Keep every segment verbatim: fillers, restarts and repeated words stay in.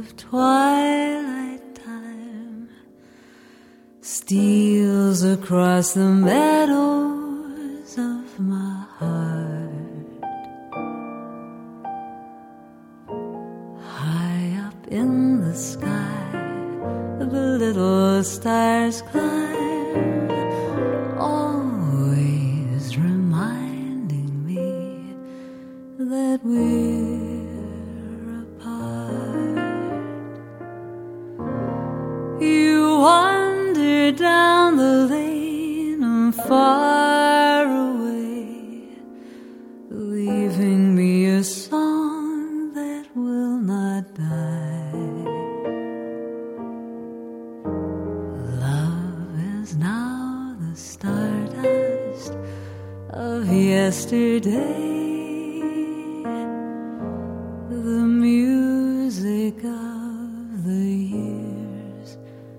of twilight time steals across the meadows of my heart. High up in the sky, the little stars climb, always reminding me that we're apart. You wander down the lane and far away, leaving me a song that will not die. Love is now the stardust of yesterday, the music of the years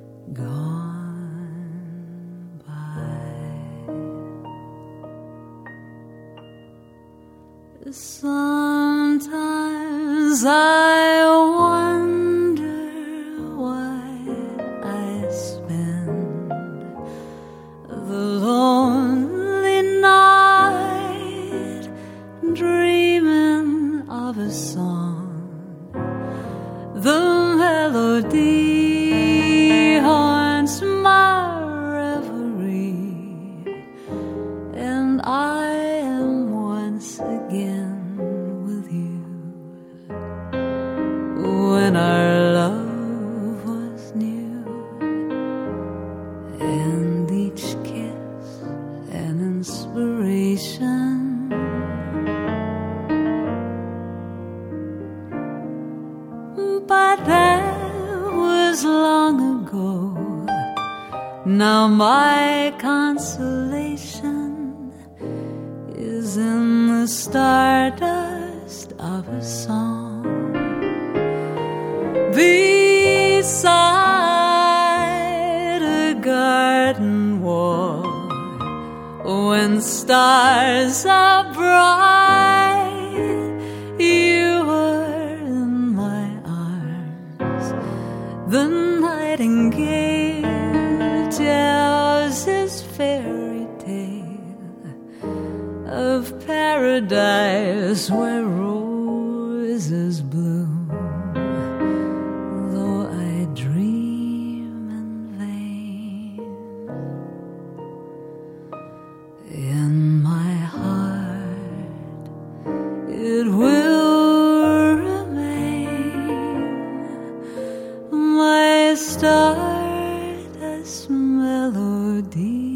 gone by. Sometimes I wonder why I spend the lonely night dreaming of a song. The melody haunts my reverie, and I am once again with you. When our love was new, and each kiss an inspiration, but that was long ago. Now my consolation is in the stardust of a song beside a garden wall. When stars are bright, you are in my arms. The nightingale tells his fairy tale of paradise where roses bloom, though I dream in vain. In my heart it will remain, my stardust melody.